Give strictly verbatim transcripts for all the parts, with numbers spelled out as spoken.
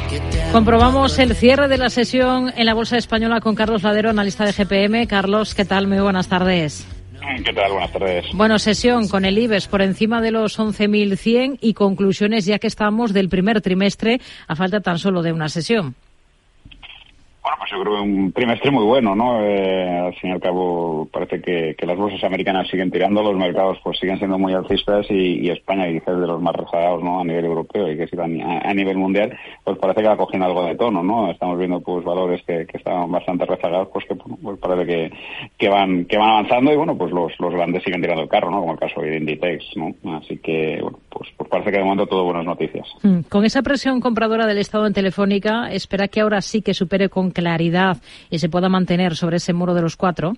Comprobamos el cierre de la sesión en la Bolsa Española con Carlos Ladero, analista de G P M. Carlos, ¿qué tal? Muy buenas tardes. ¿Qué tal? Buenas tardes. Bueno, sesión con el IBEX por encima de los once mil cien y conclusiones ya que estamos del primer trimestre a falta tan solo de una sesión. Bueno, pues yo creo que un trimestre muy bueno, ¿no? Eh, al fin y al cabo parece que, que las bolsas americanas siguen tirando, los mercados pues siguen siendo muy alcistas y, y España quizás de los más rezagados, ¿no? A nivel europeo y que sí a, a nivel mundial, pues parece que va cogiendo algo de tono, ¿no? Estamos viendo pues valores que, que están bastante rezagados, pues que bueno, pues parece que, que van que van avanzando y bueno, pues los, los grandes siguen tirando el carro, ¿no? Como el caso de Inditex, ¿no? Así que bueno, pues, pues parece que de momento todo buenas noticias. Mm, con esa presión compradora del Estado en Telefónica, ¿espera que ahora sí que supere con claridad y se pueda mantener sobre ese muro de los cuatro?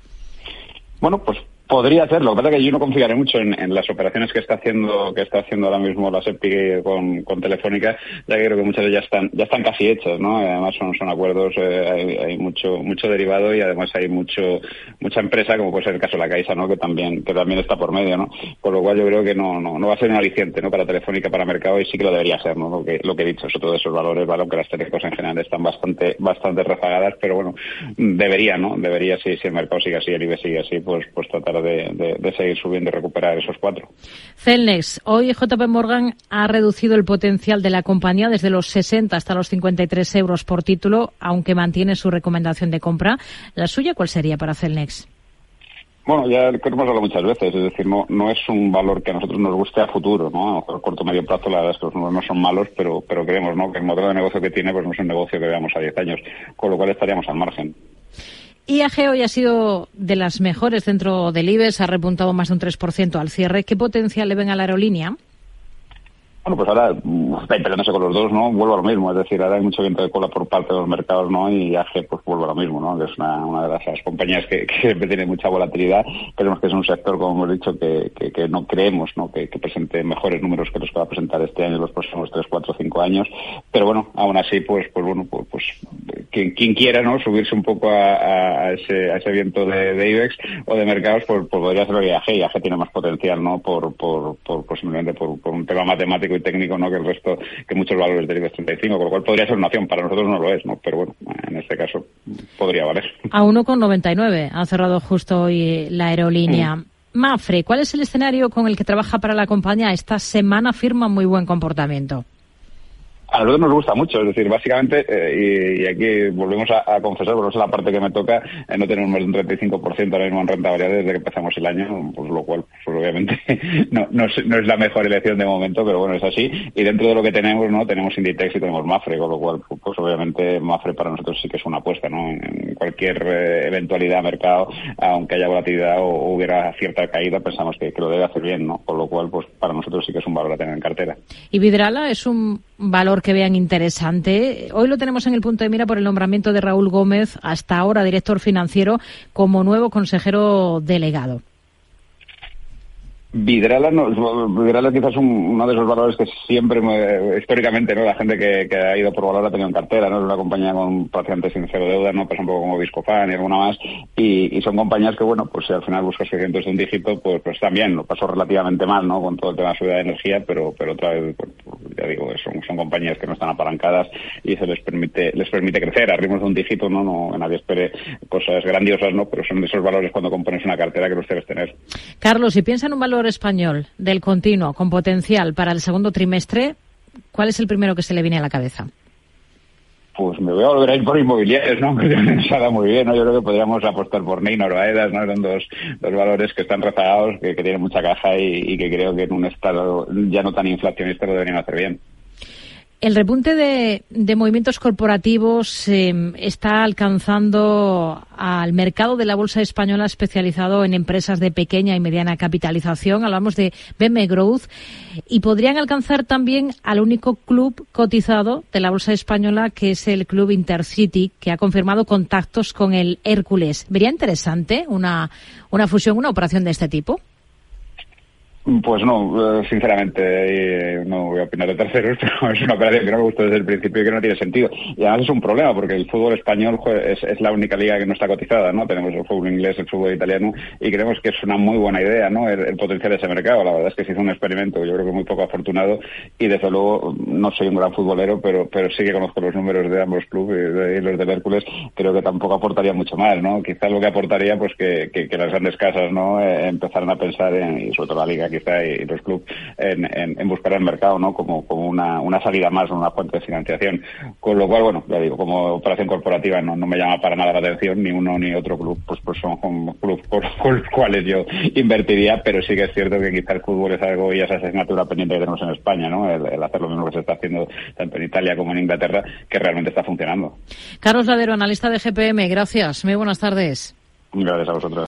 Bueno, pues podría hacerlo. Lo que pasa es que yo no confiaré mucho en, en las operaciones que está haciendo que está haciendo ahora mismo la SEPI con, con Telefónica, ya que creo que muchas de ellas están ya están casi hechas, ¿no? Además son son acuerdos, eh, hay, hay mucho mucho derivado y además hay mucho mucha empresa, como puede ser el caso de la Caixa, ¿no? Que también que también está por medio, ¿no? Con lo cual yo creo que no no no va a ser un aliciente, ¿no? Para Telefónica, para mercado, y sí que lo debería ser, ¿no? Lo que lo que he dicho, es otro de esos valores, ¿vale? Aunque las telecos en general están bastante bastante rezagadas, pero bueno, debería, ¿no? Debería, si si el mercado sigue así, el IBEX sigue así, pues pues tratar de, de, de seguir subiendo y recuperar esos cuatro. Celnex, hoy J P Morgan ha reducido el potencial de la compañía desde los sesenta hasta los cincuenta y tres euros por título, aunque mantiene su recomendación de compra. ¿La suya cuál sería para Celnex? Bueno, ya creo que hemos hablado muchas veces, es decir, no no es un valor que a nosotros nos guste a futuro, ¿no? A lo mejor a corto o medio plazo la verdad es que los números no son malos, pero pero creemos, ¿no? Que el modelo de negocio que tiene pues no es un negocio que veamos a diez años, con lo cual estaríamos al margen. I A G hoy ha sido de las mejores dentro del IBEX, ha repuntado más de un tres por ciento al cierre. ¿Qué potencial le ven a la aerolínea? Bueno, pues ahora está peleándose con los dos, ¿no? Vuelvo a lo mismo, es decir, ahora hay mucho viento de cola por parte de los mercados, ¿no? Y A G pues vuelve a lo mismo, ¿no? Que es una, una de las, las compañías que, que siempre tiene mucha volatilidad. Creemos que es un sector, como hemos dicho, que, que, que no creemos, ¿no? Que, que presente mejores números que los que va a presentar este año, los próximos tres, cuatro, cinco años. Pero bueno, aún así, pues, pues bueno, pues, pues quien, quien quiera, ¿no? Subirse un poco a, a, ese, a ese viento de, de IBEX o de mercados, pues, pues podría hacerlo I A G. Y A G tiene más potencial, ¿no? Por, por, por, por simplemente por, por un tema matemático y técnico, no que el resto, que muchos valores del IBEX treinta y cinco, con lo cual podría ser una opción. Para nosotros no lo es, ¿no? Pero bueno, en este caso podría valer. A uno con noventa y nueve ha cerrado justo hoy la aerolínea. Mm. Mapfre, ¿cuál es el escenario con el que trabaja para la compañía? Esta semana firma muy buen comportamiento. A nosotros nos gusta mucho, es decir, básicamente, eh, y, y aquí volvemos a, a confesar, porque es la parte que me toca, eh, no tenemos más de un treinta y cinco por ciento ahora mismo en renta variable desde que empezamos el año, pues lo cual, pues obviamente, no, no, es, no es la mejor elección de momento, pero bueno, es así. Y dentro de lo que tenemos, ¿no? Tenemos Inditex y tenemos Mapfre, con lo cual, pues obviamente Mapfre para nosotros sí que es una apuesta, ¿no? En cualquier eh, eventualidad de mercado, aunque haya volatilidad o, o hubiera cierta caída, pensamos que, que lo debe hacer bien, ¿no? Con lo cual, pues para nosotros sí que es un valor a tener en cartera. ¿Y Vidrala es un valor que vean interesante? Hoy lo tenemos en el punto de mira por el nombramiento de Raúl Gómez, hasta ahora director financiero, como nuevo consejero delegado. Vidrala, no, Vidrala quizás un, uno de esos valores que siempre, históricamente, ¿no? La gente que, que ha ido por valor ha tenido en cartera, ¿no? Es una compañía con prácticamente sin cero deuda, ¿no? Pues un poco como Viscofan y alguna más, y, y son compañías que, bueno, pues si al final buscas crecimientos de un dígito, pues, pues también lo pasó relativamente mal, ¿no? Con todo el tema de la subida de energía, pero, pero otra vez, pues, ya digo, son, son compañías que no están apalancadas y se les permite, les permite crecer a ritmos de un dígito, ¿no? No, nadie espere cosas grandiosas, ¿no? Pero son de esos valores cuando compones una cartera que los debes tener. Carlos, si piensa en un valor español del continuo con potencial para el segundo trimestre, ¿cuál es el primero que se le viene a la cabeza? Pues me voy a volver a ir por inmobiliarios, ¿no? Que pensaba muy bien, ¿no? Yo creo que podríamos apostar por Neinor o Aedas, ¿no? Son dos, dos valores que están rezagados, que, que tienen mucha caja y, y que creo que en un estado ya no tan inflacionista lo deberían hacer bien. El repunte de, de movimientos corporativos eh, está alcanzando al mercado de la bolsa española especializado en empresas de pequeña y mediana capitalización. Hablamos de B M Growth y podrían alcanzar también al único club cotizado de la bolsa española, que es el Club Intercity, que ha confirmado contactos con el Hércules. ¿Vería interesante una, una fusión, una operación de este tipo? Pues no, sinceramente no voy a opinar de terceros, pero es una operación que no me gustó desde el principio y que no tiene sentido. Y además es un problema porque el fútbol español es, es la única liga que no está cotizada, ¿no? Tenemos el fútbol inglés, el fútbol italiano y creemos que es una muy buena idea, ¿no? El, el potenciar ese mercado. La verdad es que se hizo un experimento, yo creo que muy poco afortunado y desde luego no soy un gran futbolero, pero pero sí que conozco los números de ambos clubes y los del Hércules. Creo que tampoco aportaría mucho más, ¿no? Quizás lo que aportaría pues que, que, que las grandes casas, ¿no? Eh, empezaran a pensar en, y sobre todo la liga quizá y los clubes en, en, en buscar el mercado, ¿no? Como, como una, una salida más, una fuente de financiación. Con lo cual, bueno, ya digo, como operación corporativa no, no me llama para nada la atención, ni uno ni otro club, pues pues son clubes con, con los cuales yo invertiría, pero sí que es cierto que quizá el fútbol es algo y esa asignatura pendiente que tenemos en España, ¿no? El, el hacer lo mismo que se está haciendo tanto en Italia como en Inglaterra, que realmente está funcionando. Carlos Ladero, analista de G P M, gracias. Muy buenas tardes. Gracias a vosotros.